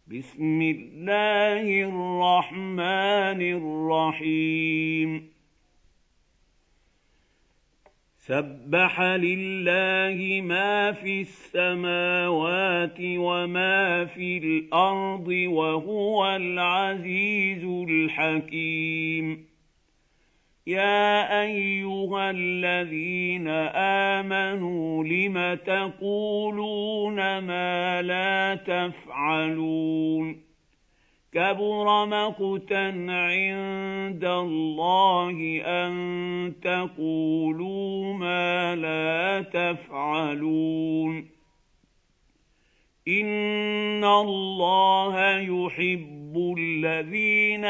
بسم الله الرحمن الرحيم سبح لله ما في السماوات وما في الأرض وهو العزيز الحكيم يا أيها الذين آمنوا لم تقولون ما لا تفعلون كبر مقتا عند الله أن تقولوا ما لا تفعلون إن الله يحب الذين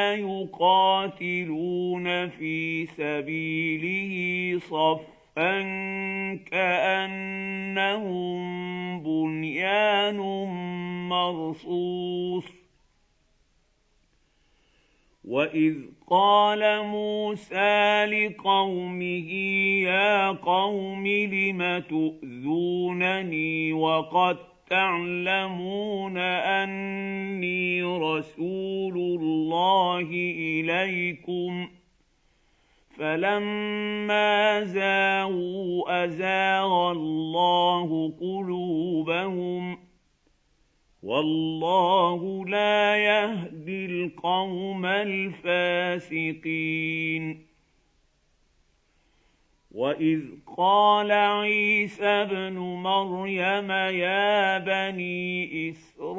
يقاتلون في سبيله صفا كأنهم بنيان مرصوص وإذ قال موسى لقومه يا قوم لم تؤذونني وقد تعلمون أني رسول الله إليكم فلما زاغوا أزاغ الله قلوبهم والله لا يهدي القوم الفاسقين وإذ قال عيسى ابن مريم يا بني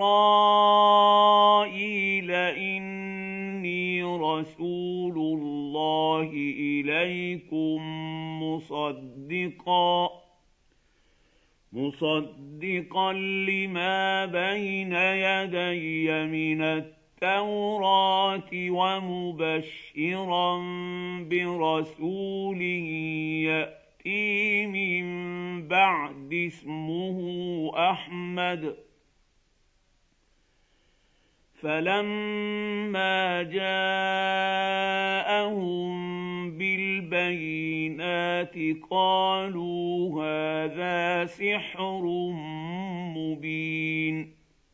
إسرائيل إني رسول الله إليكم مصدقا لما بين يدي من التوراة ومبشرا برسول يأتي من بعد اسمه أحمد فلما جاءهم بالبينات قالوا هذا سحر مبين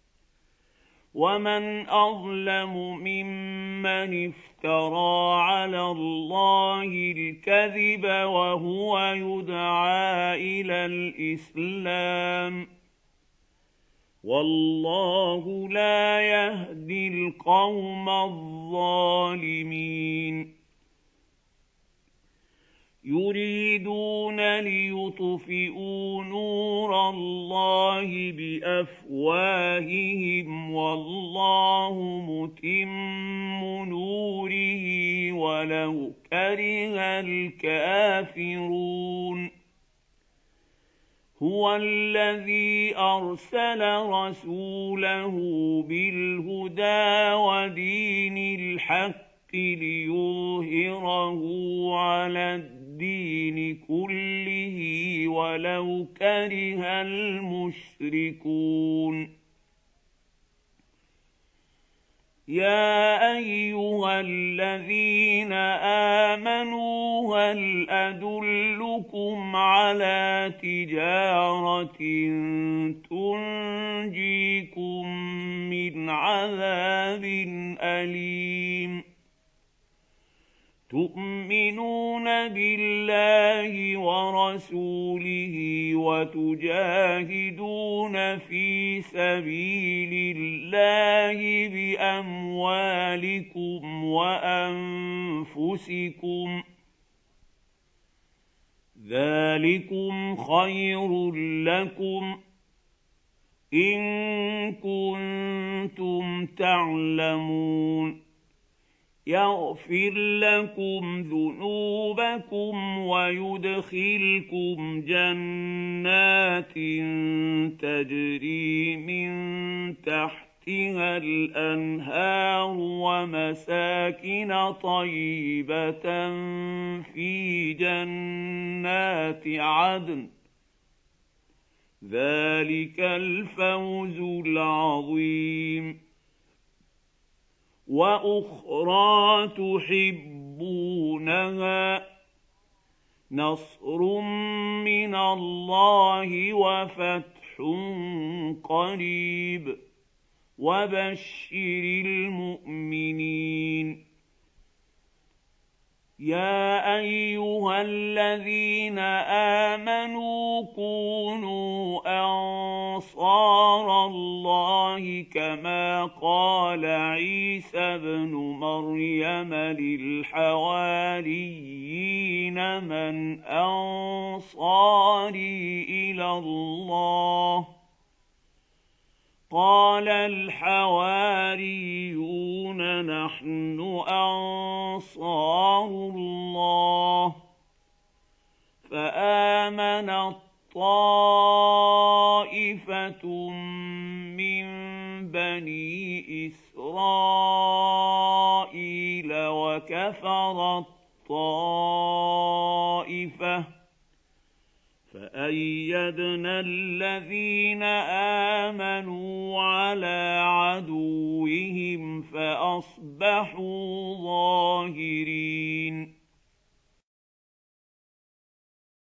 ومن أظلم ممن افترى على الله الكذب وهو يدعى إلى الإسلام والله لا يهدي القوم الظالمين يريدون ليطفئوا نور الله بأفواههم والله متم نوره ولو كره الكافرون هو الذي أرسل رسوله بالهدى ودين الحق ليظهره على الدين كله ولو كره المشركون يا أيها الذين آمنوا هل أدلكم على تجارة تنجيكم من عذاب أليم تؤمنون بالله ورسوله وتجاهدون في سبيل الله بأموالكم وأنفسكم ذلكم خير لكم إن كنتم تعلمون يغفر لكم ذنوبكم ويدخلكم جنات تجري من تحتها الأنهار ومساكن طيبة في جنات عدن ذلك الفوز العظيم وأخرى تحبونها نصر من الله وفتح قريب وبشر المؤمنين. يا أيها الذين آمنوا كونوا أنصار الله كما قال عيسى ابن مريم للحواريين من أنصاري إلى الله قال الحواريون نحن أنصار الله. فآمنت طائفة من بني إسرائيل وكفرت طائفة فأيدنا الذين آمنوا على عدوهم فأصبحوا ظاهرين.